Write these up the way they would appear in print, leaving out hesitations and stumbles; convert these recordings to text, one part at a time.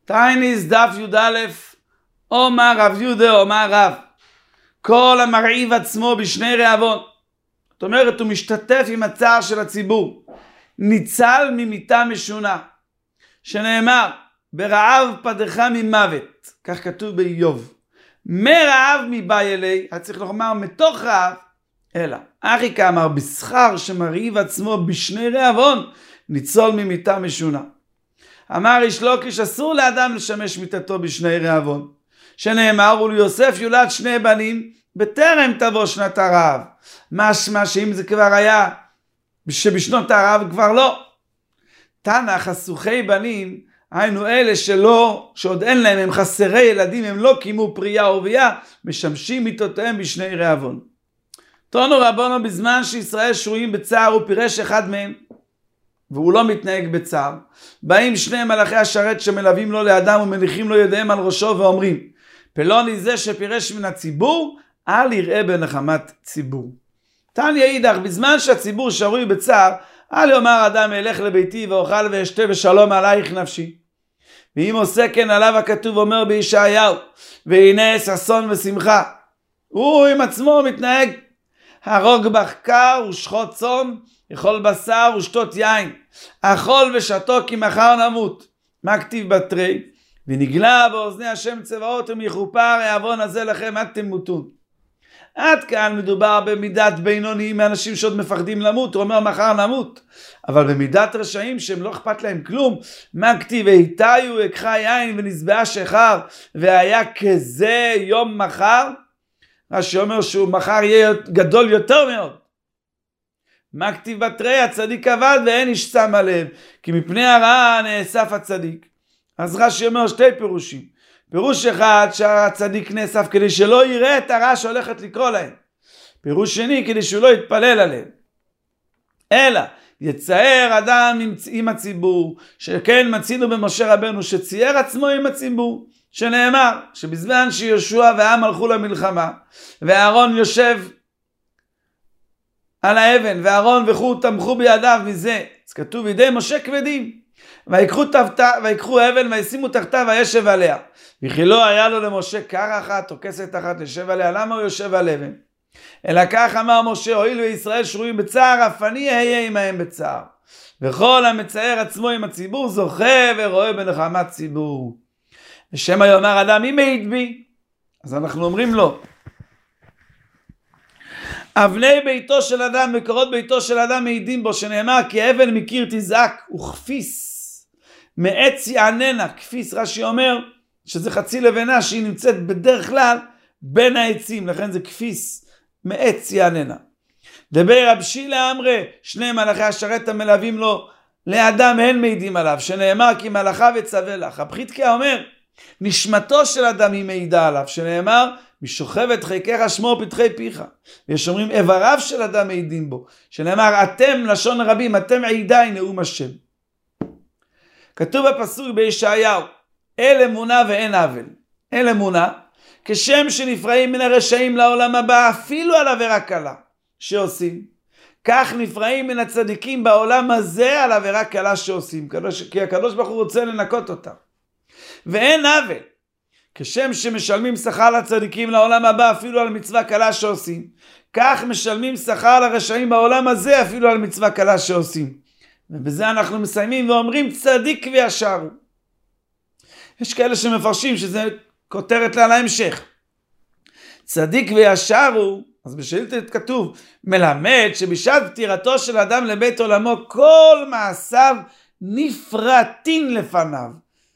טייניס דף י"א, אומר רב יהודה אומר רב, כל המרעיב עצמו בשני רעבון, זאת אומרת הוא משתתף עם הצער של הציבור, ניצל ממיתה משונה, שנאמר ברעב פדך ממוות, כך כתוב באיוב, מרעב מבא אלי, צריך לומר מתוך רעב, אלא אחי כאמר בשכר שמרעיב עצמו בשני רעבון, ניצול ממיתה משונה. אמר איש לוקיש, אסור לאדם לשמש מיתתו בשני רעבון, שנאמר וליוסף יולד שני בנים בטרם תבוא שנת הרעב, משמע שאם זה כבר היה שבשנות הרעב כבר לא. תנא חסוכי בנים, היינו אלה שעוד אין להם, הם חסרי ילדים, הם לא קיימו פרייה ורבייה, משמשים מיתותיהם בשני רעבון. תונו רבונו, בזמן שישראל שרויים בצער הוא פירש אחד מהם והוא לא מתנהג בצער, באים שני מלאכי השרת שמלווים לו לאדם ומניחים לו ידיהם על ראשו ואומרים, פלוני זה שפירש מן הציבור אל יראה בנחמת ציבור. תניא אידך, בזמן שהציבור שרוי בצער אל יאמר אדם אלך לביתי ואוכל ואשתה ושלום עלייך נפשי. ואם עושה כן עליו הכתוב אומר בישעיהו, והנה ששון ושמחה, הוא עם עצמו מתנהג, הרוג בקר ושחוט צאן, אכול בשר ושתות יין, אכול ושתו כי מחר נמות. מה כתיב בתרי? ונגלה באוזני השם צבאות ומכופר העוון הזה לכם עד תמותון. עד כאן מדובר במידת בינוניים מאנשים שעוד מפחדים למות, הוא אומר מחר נמות, אבל במידת רשעים שהם לא אכפת להם כלום. מה כתיב? והיתיו הקחה יין ונזבעה שחר והיה כזה יום מחר, רש"י אומר שהוא מחר יהיה גדול יותר מאוד. מה כתיב בתרי? הצדיק עבד ואין איש שם עליהם, כי מפני הרעה נאסף הצדיק. אז רש"י אומר שתי פירושים. פירוש אחד שהצדיק נאסף כדי שלא יראה את הרע שהולכת לקרוא להם. פירוש שני כדי שהוא לא יתפלל עליהם. אלא יצער אדם עם הציבור, שכן מצינו במשה רבנו שצייר עצמו עם הציבור, שנאמר שבזמן שיהושע והעם הלכו למלחמה ואהרון יושב על האבן ואהרון וכו' תמכו בידיו מזה, אז כתוב ידי משה כבדים, ויקחו אבן וישימו תחתיו וישב עליה, וכי לא היה לו למשה קר אחת או כסת אחת לשב עליה, למה הוא יושב על אבן? אלא כך אמר משה, הואיל וישראל שרויים בצער אף אני אהיה עמהם בצער, וכל המצער עצמו עם הציבור זוכה ורואה בנחמת ציבור. ושמא יאמר אדם מי מעיד בי? אז אנחנו אומרים לו, אבני ביתו של אדם מקורות ביתו של אדם מעידים בו, שנאמר כי אבן מקיר תזעק וכפיס מעץ יעננה. כפיס רש"י אומר שזה חצי לבנה שהיא נמצאת בדרך כלל בין העצים, לכן זה כפיס מעץ יעננה. דבר רב שילה אמרי, שני מלאכי השרת המלווים לו לאדם הן מעידים עליו, שנאמר כי מלאכיו יצווה לך. הפחיתקיה אומר נשמתו של אדם היא מעידה עליו, שנאמר משוכבת חיקך שמו פתחי פיך. ויש אומרים איבריו של אדם מעידים בו, שנאמר אתם לשון רבים אתם עידי נאום השם. כתוב בפסוק בישעיהו אל אמונה ואין עוול. אל אמונה כשם שנפרעים מן הרשעים לעולם הבא אפילו על עבירה קלה שעושים, כך נפרעים מן הצדיקים בעולם הזה על עבירה קלה שעושים, כי הקדוש ברוך הוא רוצה לנקות אותם. ואין עוול כשם שמשלמים שכר לצדיקים לעולם הבא אפילו על מצווה קלה שעושים, כך משלמים שכר לרשעים בעולם הזה אפילו על מצווה קלה שעושים. ובזה אנחנו מסיימים ואומרים צדיק וישר הוא. יש כאלה שמפרשים שזה כותרת לה להמשך. צדיק וישר הוא, אז בשאילתא כתוב מלמד שבשעת פטירתו של אדם לבית עולמו כל מעשיו נפרטים לפניו,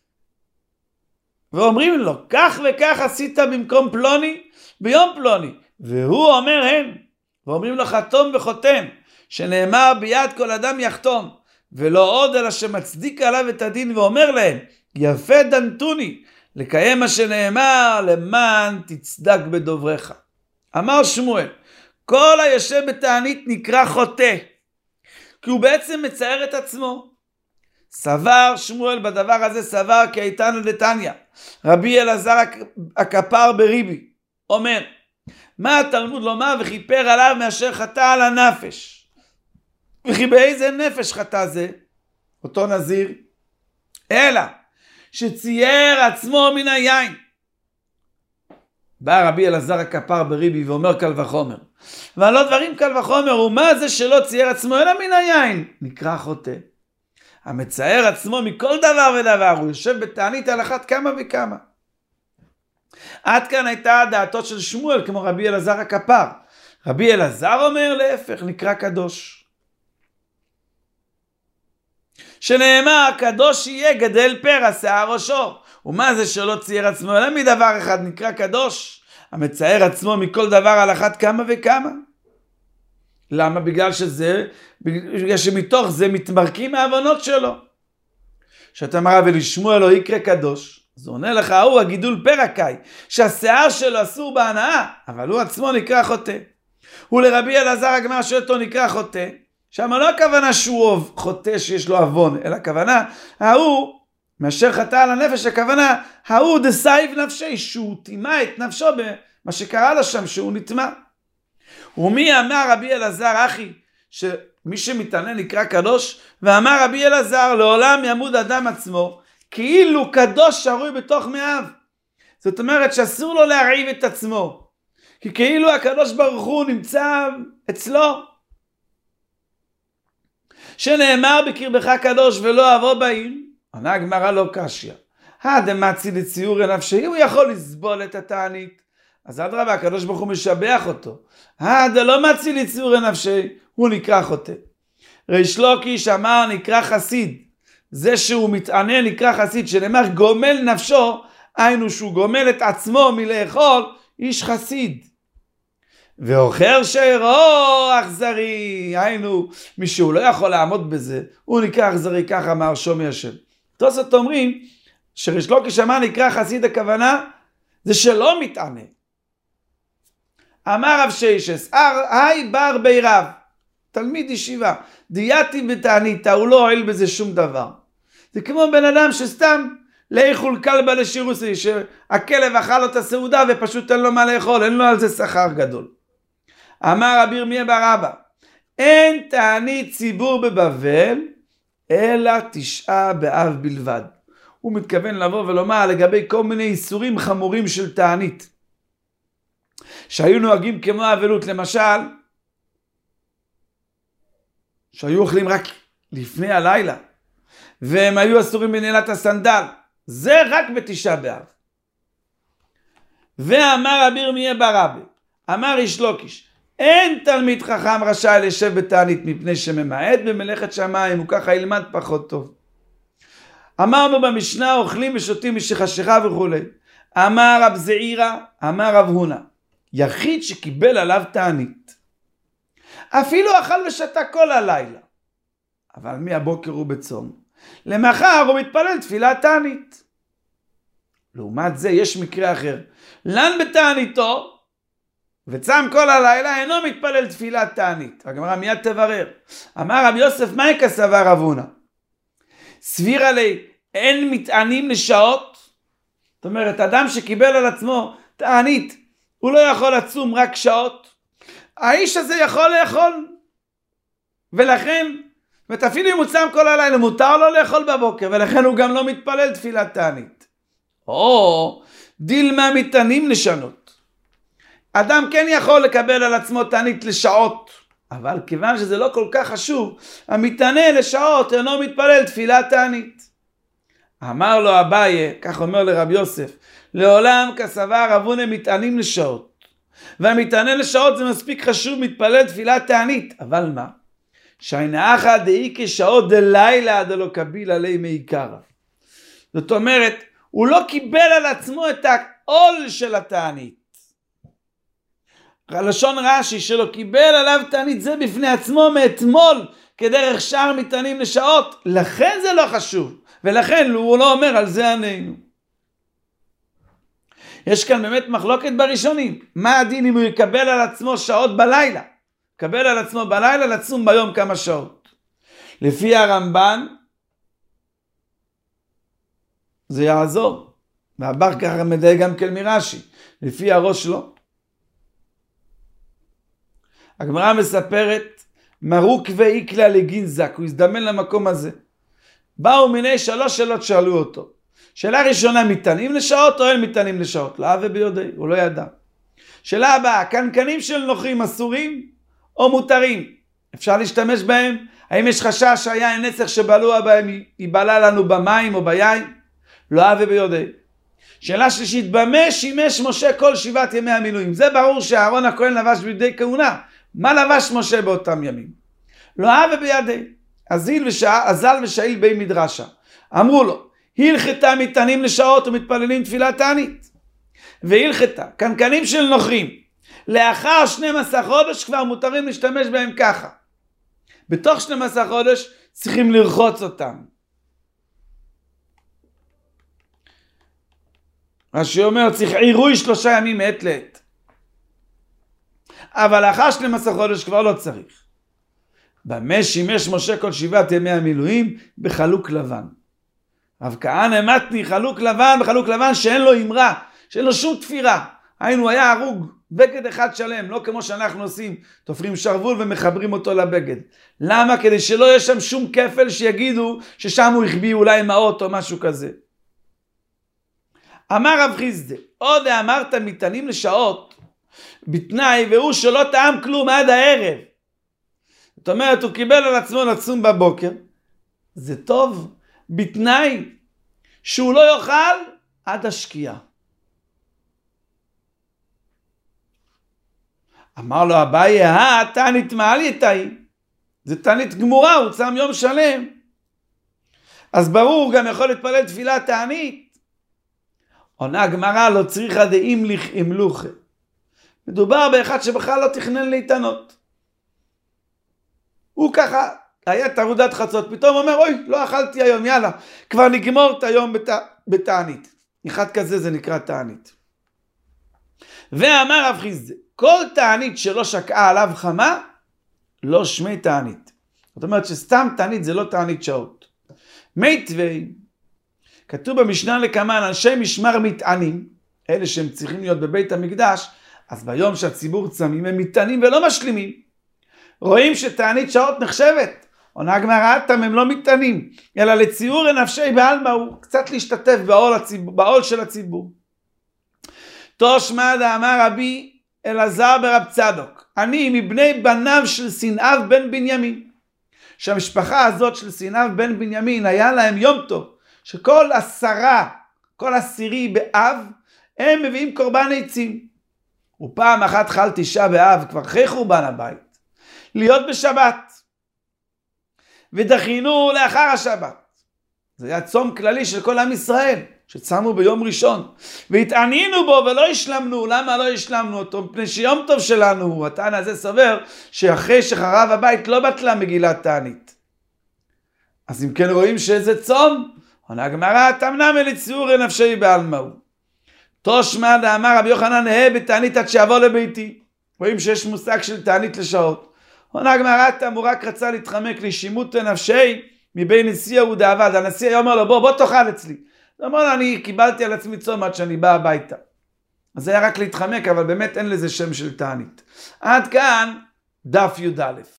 ואומרים לו כך וכך עשית במקום פלוני ביום פלוני, והוא אומר הן, ואומרים לו חתום וחותם, שנאמר ביד כל אדם יחתום, ולא עוד אלא שמצדיק עליו את הדין ואומר להם יפה דנתוני, לקיים מה שנאמר למען תצדק בדוברך. אמר שמואל כל היושב בתענית נקרא חוטא, כי הוא בעצם מצער את עצמו. סבר שמואל בדבר הזה, סבר כי איתנו דתניא רבי אלעזר הכפר בריבי אומר מה התלמוד לומר וכיפר עליו מאשר חטא על הנפש, וכי באיזה נפש חטא זה אותו נזיר? אלא שצייר עצמו מן היין. בא רבי אלעזר הכפר בריבי ואומר קל וחומר. ועל עוד דברים קל וחומר, ומה זה שלא צייר עצמו אלא מן היין? נקרא חוטא. המצייר עצמו מכל דבר ודבר, הוא יושב בתענית על אחת כמה וכמה. עד כאן הייתה דעתו של שמואל, כמו רבי אלעזר הכפר. רבי אלעזר אומר להפך, נקרא קדוש. שנאמר, קדוש יהיה גדל פרע שיער ראשו. ומה זה שלא צייר עצמו אלא מדבר אחד, נקרא קדוש? המצייר עצמו מכל דבר על אחת כמה וכמה. למה? בגלל שמתוך זה מתמרקים העוונות שלו. שאתה אמרה ולשמוע לו יקרא קדוש, אז הוא עונה לך, הוא הגידול פרקאי, שהשיער שלו אסור בהנאה, אבל הוא עצמו נקרא חוטא. הוא לרבי אלעזר הגמרא שאותו נקרא חוטא, שם לא הכוונה שהוא חוטא שיש לו עוון, אלא הכוונה, ההוא, מאשר חטא על הנפש, הכוונה, ההוא דסייב נפשי, שהוא טימא את נפשו במה שקרה לו שם, שהוא נטמא. ומי אמר רבי אלעזר אחי, שמי שמתענן נקרא קדוש, ואמר רבי אלעזר, לעולם ימות אדם עצמו, כאילו קדוש שרוי בתוך מאיו. זאת אומרת שאסור לו להרעיב את עצמו, כי כאילו הקדוש ברוך הוא נמצא אצלו. שנאמר בקרבך קדוש ולא אבוא בעיר, עונה הגמרא לא קשיא. דמצי לציורי נפשי, הוא יכול לסבול את התענית. אז אדרבה, הקדוש ברוך הוא משבח אותו. דלא מצי לציורי נפשי, הוא נקרא חוטא. ריש לוקיש אמר נקרא חסיד. זה שהוא מתענה נקרא חסיד, שנאמר גומל נפשו, היינו שהוא גומל את עצמו מלאכול, איש חסיד. ואוכר שערו אכזרי, היינו מי שהוא לא יכול לעמוד בזה, הוא נקרא אכזרי, כך אמר שומי השם. תוספות אומרים שריש לוקיש אמר נקרא חסיד, הכוונה זה שלא מתענה. אמר רב שיישס, היי בר בי רב, תלמיד ישיבה, דייתי בתעניתה, הוא לא הועיל בזה שום דבר. זה כמו בן אדם שסתם לאכול כלבה לשירוסי, שהכלב אכל לו את הסעודה ופשוט אין לו מה לאכול, אין לו על זה שכר גדול. אמר רבי ירמיה בר אבא, אין תענית ציבור בבבל, אלא 9 באב בלבד. הוא מתכוון לבוא ולומר לגבי כל מיני איסורים חמורים של תענית, שהיו נוהגים כמו אבלות, למשל, שהיו אוכלים רק לפני הלילה, והם היו אסורים בנעילת הסנדל, זה רק ב9 באב. ואמר רבי ירמיה בר אבא, אמר ריש לוקיש, אין תלמיד חכם רשאי לשב בתענית מפני שממעט במלאכת שמיים, הוא ככה ילמד פחות טוב. אמרנו במשנה אוכלים ושותים משחשיכה וכו'. אמר רב זעירא, אמר רב הונא, יחיד שקיבל עליו תענית, אפילו אכל ושתה כל הלילה, אבל מהבוקר הוא בצום, למחר הוא מתפלל תפילת תענית. לעומת זה יש מקרה אחר, לן בתעניתו וצם כל הלילה, אינו מתפלל תפילת תענית. הגמרא מיד תברר. אמר רב יוסף, מהי כסבר רב הונא? סביר עלי, אין מתענים לשעות? זאת אומרת, אדם שקיבל על עצמו תענית, הוא לא יכול לצום רק שעות? האיש הזה יכול לאכול, ולכן, אפילו אם הוא צם כל הלילה, מותר לו לאכול בבוקר, ולכן הוא גם לא מתפלל תפילת תענית. או דילמה מתענים לשנות. אדם כן יכול לקבל על עצמו תענית לשעות, אבל כיוון שזה לא כל כך חשוב, המתענה לשעות אינו מתפלל תפילת תענית. אמר לו אביי, כך אומר לרב יוסף, לעולם כסבר רב הונא מתענים לשעות, והמתענה לשעות זה מספיק חשוב, מתפלל תפילת תענית. אבל מה? שהנאחא דאי כשעות דלילה דלא קביל עלי מעיקרא. זאת אומרת, הוא לא קיבל על עצמו את העול של התענית. לשון רש"י, שלא קיבל עליו תענית זה בפני עצמו מאתמול כדרך שאר מתענים לשעות, לכן זה לא חשוב, ולכן הוא לא אומר על זה ענינו. יש כאן באמת מחלוקת בראשונים, מה הדין אם הוא יקבל על עצמו שעות בלילה, יקבל על עצמו בלילה לצום ביום כמה שעות. לפי הרמב"ן זה יעזור, והבר ככה מדייק גם כן מרש"י, לפי הראש לא. הגמרא מספרת, מרוק ואיקלה לגינזק, הוא הזדמן למקום הזה. באו מיני 3 שאלות שאלו אותו. שאלה ראשונה, מטענים לשעות או אין מטענים לשעות? לא וביודעי, הוא לא ידע. שאלה הבאה, קנקנים של נוכרים אסורים או מותרים? אפשר להשתמש בהם? האם יש חשש שהיין נצח שבלוע בהם ייבלע לנו במים או ביין? לא וביודעי. שאלה שלישית, במה שימש משה כל 7 ימי המילואים? זה ברור שאהרון הכהן לבש בגדי כהונה. מה לבש משה באותם ימים? לא ובידי. אזל ושאיל בי מדרשה. אמרו לו, הלכתה מטענים לשעות ומתפללים תפילה תענית. והלכתה, קנקנים של נוכרים. לאחר 12 חודש כבר מותרים להשתמש בהם ככה. בתוך 12 חודש צריכים לרחוץ אותם. רש"י אומר, צריך עירוי 3 ימים מעת לעת. אבל לאחר 12 חודש כבר לא צריך. במה שימש משה כל 7 ימי המילואים? בחלוק לבן. רב כהנא מתני חלוק לבן, בחלוק לבן שאין לו אמרה, שאין לו שום תפירה. היינו, היה הרוג, בגד אחד שלם, לא כמו שאנחנו עושים, תופרים שרוול ומחברים אותו לבגד. למה? כדי שלא יהיה שם שום כפל שיגידו ששם הוא החביא אולי מעות או משהו כזה. אמר רב חיסדא, עוד אמרת מטענים לשעות, בתנאי והוא שלא טעם כלום עד הערב. זאת אומרת, הוא קיבל על עצמו לצום בבוקר, זה טוב, בתנאי שהוא לא יאכל עד השקיעה. אמר לו אביי, תענית מעלייתאי, זה תענית גמורה, הוא צם יום שלם. אז ברור, גם יכול להתפלל תפילה תענית. עונה הגמרא, לא צריכה דאימליך אימלוכה. מדובר באחד שבכלל לא תכנן להתענות. הוא ככה, היה תערודת חצות, פתאום אומר, אוי, לא אכלתי היום, יאללה, כבר נגמור את היום בתענית. אחד כזה זה נקרא תענית. ואמר רב חיסדא, כל תענית שלא שקעה עליו חמה, לא שמי תענית. זאת אומרת שסתם תענית זה לא תענית שעות. מי טווי, כתוב במשנה לקמן, אנשי משמר מטענים, אלה שהם צריכים להיות בבית המקדש, אז ביום שהציבור צמים הם מטענים ולא משלימים. רואים שתענית שעות נחשבת. עונה הגמרא, הם לא מטענים, אלא לציור נפשי בעלמא, הוא קצת להשתתף בעול של הציבור. תושמע דאמר רבי אלעזר ברב צדוק, אני מבני בניו של שנאב בן בנימין. שהמשפחה הזאת של שנאב בן בנימין היה להם יום טוב, שכל 10 באב הם מביאים קורבן עצים. ופעם אחת חל 9 באב, כבר אחרי חורבן הבית, להיות בשבת. ודחינו לאחר השבת. זה היה צום כללי של כל עם ישראל, שצמו ביום ראשון. והתענינו בו ולא השלמנו. למה לא השלמנו אותו? מפני שיום טוב שלנו, התען הזה סובר, שאחרי שחרב הבית לא בטלה מגילת תענית. אז אם כן רואים שזה צום, עונה הגמרא, תמנע מלציור נפשי בעלמא. תושמע דאמר רבי יוחנן, הא בתענית עד שיבוא לביתי. רואים שיש מושג של תענית לשעות. עונה הגמרא, הוא רק רצה להתחמק לשימות נפשי מבין נשיא ודאבד. הנשיא היה אומר לו, בוא תאכל אצלי. הוא אומר לו, אני קיבלתי על עצמי צום עד שאני בא הביתה. אז זה היה רק להתחמק, אבל באמת אין לזה שם של תענית. עד כאן דף י"א.